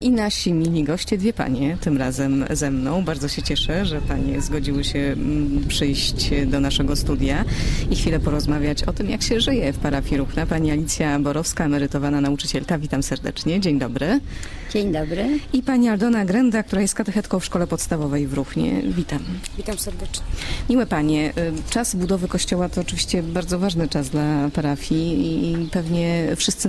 I nasi mili goście, dwie panie, tym razem ze mną. Bardzo się cieszę, że panie zgodziły się przyjść do naszego studia i chwilę porozmawiać o tym, jak się żyje w parafii Ruchna. Pani Alicja Borowska, emerytowana nauczycielka. Witam serdecznie. Dzień dobry. Dzień dobry. I pani Aldona Grenda, która jest katechetką w szkole podstawowej w Ruchnie. Witam. Witam serdecznie. Miłe panie, czas budowy kościoła to oczywiście bardzo ważny czas dla parafii i pewnie wszyscy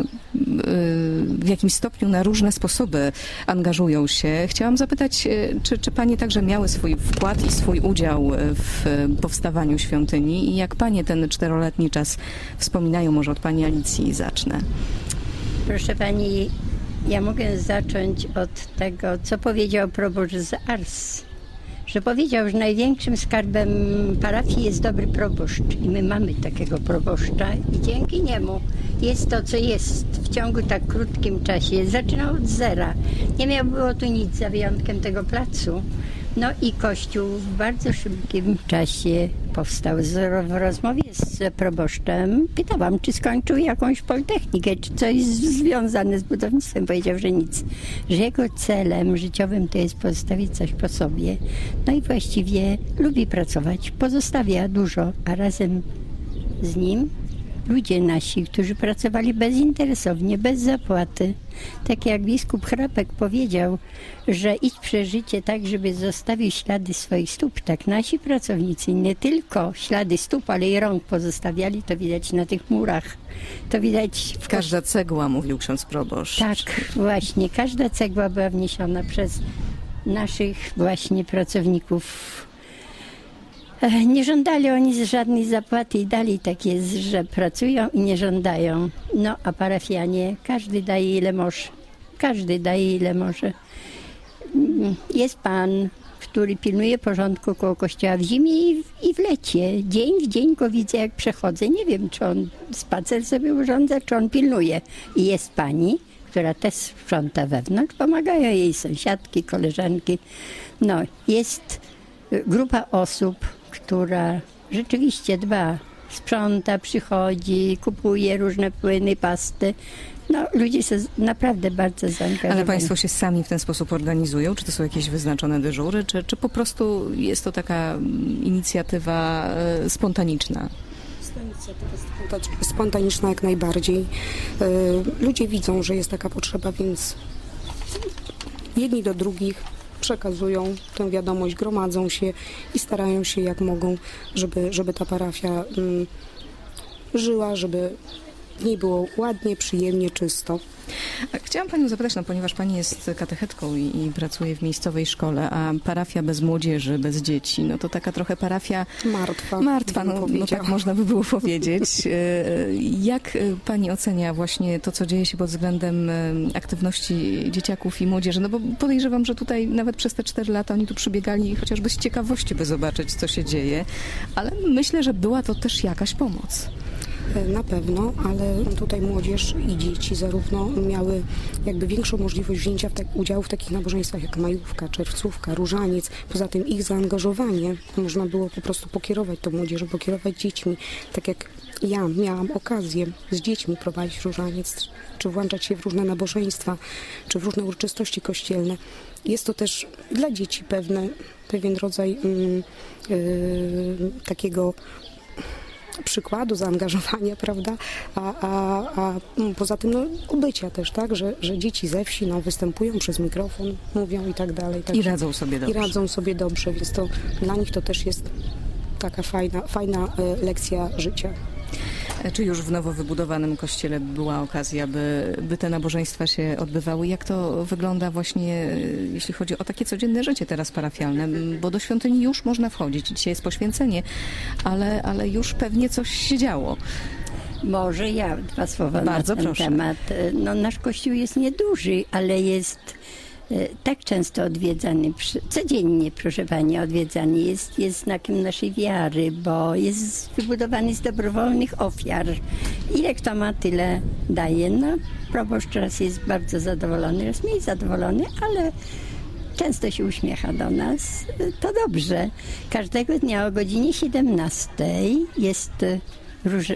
w jakimś stopniu na różne sposoby angażują się. Chciałam zapytać, czy panie także miały swój wkład i swój udział w powstawaniu świątyni i jak panie ten 4-letni czas wspominają? Może od pani Alicji zacznę. Proszę pani, ja mogę zacząć od tego, co powiedział proboszcz z Ars. Że powiedział, że największym skarbem parafii jest dobry proboszcz i my mamy takiego proboszcza i dzięki niemu jest to, co jest w ciągu tak krótkim czasie. Zaczynał od zera. Nie było tu nic za wyjątkiem tego placu. No i kościół w bardzo szybkim czasie powstał. W rozmowie z proboszczem pytałam, czy skończył jakąś politechnikę, czy coś związane z budownictwem. Powiedział, że nic. Że jego celem życiowym to jest pozostawić coś po sobie. No i właściwie lubi pracować. Pozostawia dużo, a razem z nim ludzie nasi, którzy pracowali bezinteresownie, bez zapłaty. Tak jak biskup Chrapek powiedział, że idź przeżycie tak, żeby zostawił ślady swoich stóp. Tak nasi pracownicy nie tylko ślady stóp, ale i rąk pozostawiali. To widać na tych murach. To widać Każda cegła, mówił ksiądz proboszcz. Tak, właśnie. Każda cegła była wniesiona przez naszych właśnie pracowników. Nie żądali oni żadnej zapłaty i dalej tak jest, że pracują i nie żądają. No a parafianie, każdy daje ile może. Każdy daje ile może. Jest pan, który pilnuje porządku koło kościoła w zimie i w lecie. Dzień w dzień go widzę, jak przechodzę. Nie wiem, czy on spacer sobie urządza, czy on pilnuje. I jest pani, która też sprząta wewnątrz. Pomagają jej sąsiadki, koleżanki. No, jest grupa osób, która rzeczywiście dba, sprząta, przychodzi, kupuje różne płyny, pasty. No, ludzie są naprawdę bardzo zaangażowani. Ale państwo się sami w ten sposób organizują? Czy to są jakieś wyznaczone dyżury? Czy po prostu jest to taka inicjatywa spontaniczna? Spontaniczna jak najbardziej. Ludzie widzą, że jest taka potrzeba, więc jedni do drugich przekazują tę wiadomość, gromadzą się i starają się jak mogą, żeby ta parafia żyła, żeby w niej było ładnie, przyjemnie, czysto. Chciałam panią zapytać, ponieważ pani jest katechetką i pracuje w miejscowej szkole, a parafia bez młodzieży, bez dzieci, no to taka trochę parafia martwa, no tak można by było powiedzieć. Jak pani ocenia właśnie to, co dzieje się pod względem aktywności dzieciaków i młodzieży? No bo podejrzewam, że tutaj nawet przez te 4 lata oni tu przybiegali chociażby z ciekawości, by zobaczyć, co się dzieje, ale myślę, że była to też jakaś pomoc. Na pewno, ale tutaj młodzież i dzieci zarówno miały jakby większą możliwość wzięcia udziału w takich nabożeństwach jak majówka, czerwcówka, różaniec. Poza tym ich zaangażowanie można było po prostu pokierować tą młodzieżą, pokierować dziećmi. Tak jak ja miałam okazję z dziećmi prowadzić różaniec, czy włączać się w różne nabożeństwa, czy w różne uroczystości kościelne. Jest to też dla dzieci pewien rodzaj takiego przykładu zaangażowania, prawda? A poza tym obycia też, tak? Że dzieci ze wsi występują przez mikrofon, mówią i tak dalej. I radzą sobie dobrze. I radzą sobie dobrze, więc to dla nich to też jest taka fajna lekcja życia. Czy już w nowo wybudowanym kościele była okazja, by te nabożeństwa się odbywały? Jak to wygląda właśnie, jeśli chodzi o takie codzienne życie teraz parafialne? Bo do świątyni już można wchodzić. Dzisiaj jest poświęcenie, ale już pewnie coś się działo. Może ja 2 słowa Bardzo na ten proszę. temat. No, nasz kościół jest nieduży, ale jest tak często odwiedzany, codziennie, proszę pani, odwiedzany jest znakiem naszej wiary, bo jest wybudowany z dobrowolnych ofiar. Ile kto ma, tyle daje. No, proboszcz raz jest bardzo zadowolony, raz mniej zadowolony, ale często się uśmiecha do nas. To dobrze. Każdego dnia o godzinie 17 jest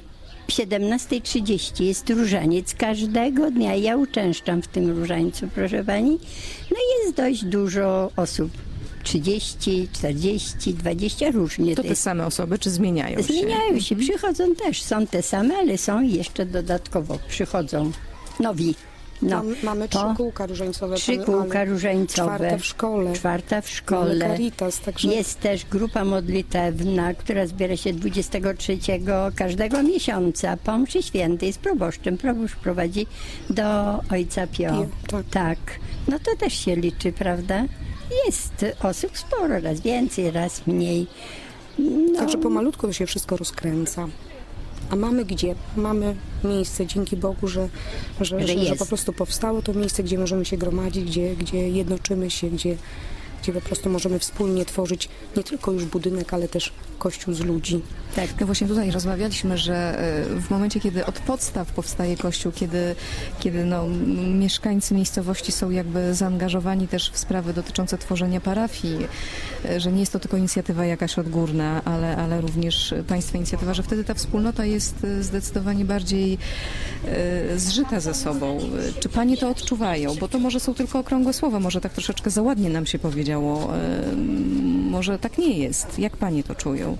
17:30 jest różaniec każdego dnia. Ja uczęszczam w tym różańcu, proszę pani. No i jest dość dużo osób. 30, 40, 20, różnie. To te same osoby, czy zmieniają się? Zmieniają się, przychodzą też. Są te same, ale są i jeszcze dodatkowo przychodzą nowi. No, mamy 3 kółka różańcowe. 3 kółka różańcowe. 4 w szkole. 4 w szkole. Mamy Caritas, także... Jest też grupa modlitewna, która zbiera się 23 każdego miesiąca po mszy świętej z proboszczem. Proboszcz prowadzi do ojca Pio. Tak. No to też się liczy, prawda? Jest osób sporo, raz więcej, raz mniej. No. Także pomalutko to się wszystko rozkręca. A mamy gdzie? Mamy miejsce, dzięki Bogu, że po prostu powstało to miejsce, gdzie możemy się gromadzić, gdzie jednoczymy się, gdzie po prostu możemy wspólnie tworzyć nie tylko już budynek, ale też Kościół z ludzi. Tak, no właśnie tutaj rozmawialiśmy, że w momencie, kiedy od podstaw powstaje Kościół, kiedy mieszkańcy miejscowości są jakby zaangażowani też w sprawy dotyczące tworzenia parafii, że nie jest to tylko inicjatywa jakaś odgórna, ale również państwa inicjatywa, że wtedy ta wspólnota jest zdecydowanie bardziej zżyta ze sobą. Czy panie to odczuwają? Bo to może są tylko okrągłe słowa, może tak troszeczkę za ładnie nam się powiedziało. Może tak nie jest. Jak panie to czują?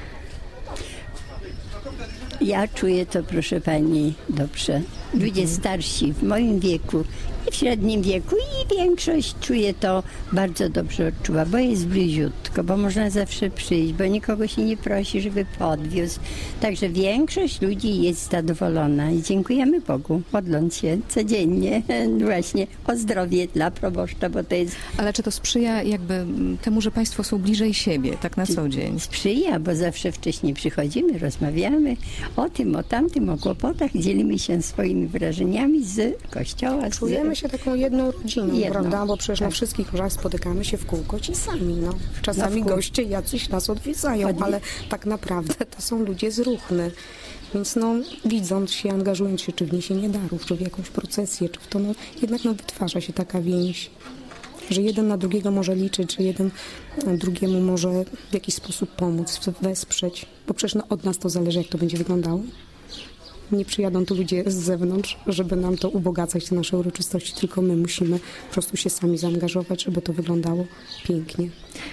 Ja czuję to, proszę pani, dobrze. Ludzie starsi w moim wieku i w średnim wieku i większość czuje to bardzo dobrze odczuwa, bo jest bliziutko, bo można zawsze przyjść, bo nikogo się nie prosi, żeby podwiózł. Także większość ludzi jest zadowolona i dziękujemy Bogu, modląc się codziennie właśnie o zdrowie dla proboszcza, bo to jest... Ale czy to sprzyja jakby temu, że państwo są bliżej siebie, tak na co dzień? Sprzyja, bo zawsze wcześniej przychodzimy, rozmawiamy o tym, o tamtym, o kłopotach, dzielimy się swoimi wrażeniami z Kościoła. Czujemy się taką jedną rodziną, prawda? Bo przecież na wszystkich mszach spotykamy się w kółko ci sami. No. Czasami goście jacyś nas odwiedzają, ale tak naprawdę to są ludzie z Ruchny. Więc widząc się, angażując się, czy w niesienie darów, czy w jakąś procesję, czy w to, jednak wytwarza się taka więź, że jeden na drugiego może liczyć, że jeden drugiemu może w jakiś sposób pomóc, wesprzeć. Bo przecież od nas to zależy, jak to będzie wyglądało. Nie przyjadą tu ludzie z zewnątrz, żeby nam to ubogacać, te nasze uroczystości, tylko my musimy po prostu się sami zaangażować, żeby to wyglądało pięknie.